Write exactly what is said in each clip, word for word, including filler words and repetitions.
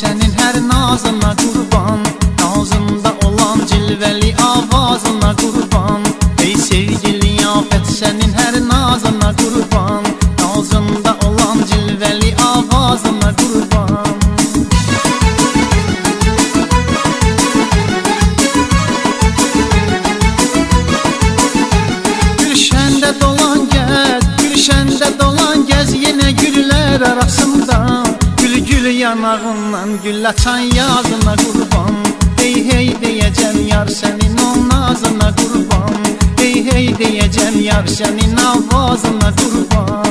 senin her nazına kurban, nazında olan cilveli avazına kurban. Ey sevgili afet senin her nazına kurban, nazında olan cilveli avazına kurban. Gülşende dolan gez, gülşende dolan gez yine güller arasında. Gül gül yanağından gül açan yazına kurban. Hey hey diyeceğim yar senin o nazına kurban. Hey hey diyeceğim yar senin avazına kurban.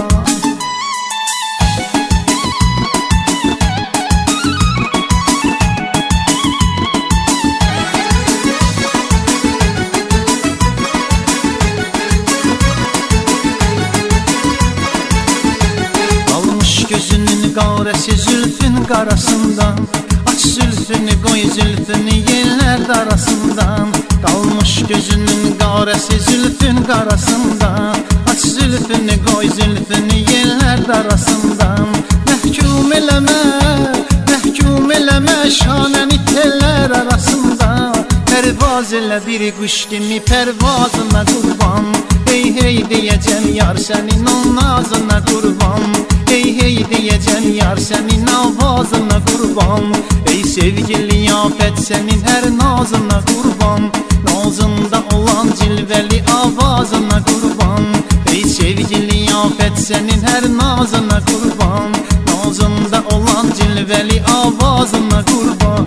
Almış gözünün qarəsi zülfün qarasından, aç zülfünü koy zülfünü yeller arasından. Kalmış gözünün qarəsi zülfün qarasından, aç zülfünü koy zülfünü yeller arasından. Məhkum eləmə, məhkum eləmə şanəni teller arasında. Pervaz elə bir kuş kimi pervazına kurban. Hey hey diyeceğim yar senin o nazına kurban. Hey hey diyeceğim yar senin avazına kurban. Ey sevgili afet senin her nazına kurban, nazında olan cilveli avazına kurban. Ey sevgili afet senin her nazına kurban, nazında olan cilveli avazına kurban.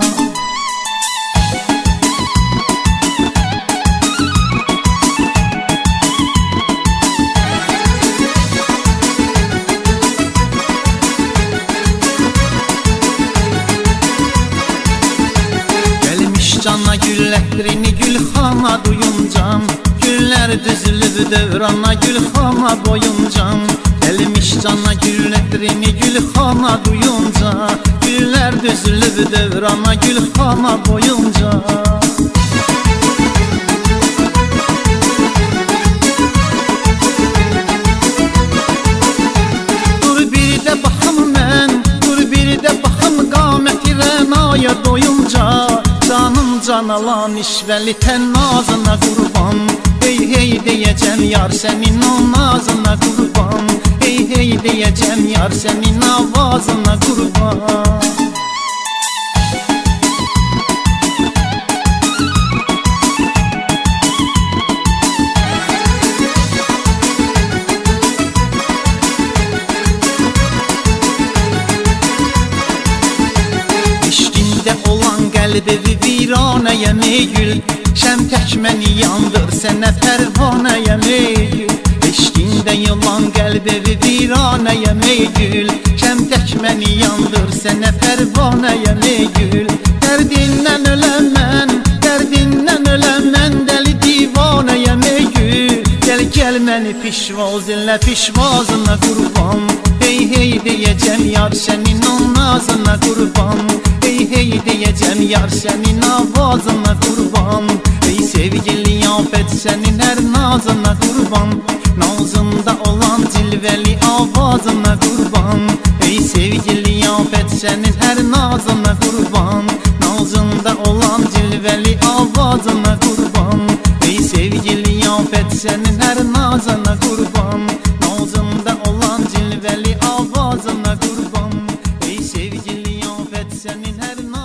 Cana güllərini gülxana duyuncam, güller düzülüb dövrana gülxana boyuncam. Gəlmiş cana güllərini gülxana duyunca, güller düzülüb dövrana gülxana boyunca. Dur bir də baxım mən, dur bir də baxım qaməti rənaya doyunca. Canım can alan işveli ten nazına kurban. Hey hey diyeceğim yar senin o nazına kurban. Hey hey diyeceğim yar senin avazına kurban. Qəlbi viranəyəm ey gül, şəm tək məni yandır sənə pərvanəyəm ey gül. Eşqində yalan qəlbi viranəyəm ey gül, şəm tək məni yandır sənə pərvanəyəm ey gül. Dərdindən öləm mən, dərdindən öləm mən, dəli divanəyəm ey gül. Gəl gəl məni pişvaz elə pişvazına qurban. Hey hey diyeceğim yar senin o nazına kurban. Hey hey diyeceğim yar senin avazına kurban. Ey sevgili afet senin her nazına kurban, nazında olan cilveli avazına kurban. Ey sevgili afet senin her nazına kurban, nazında olan cilveli avazına kurban. Ey sevgili afet senin her nazına kurban, nazında olan cilveli avazına kurban. Ey sevgili afet senin her nazına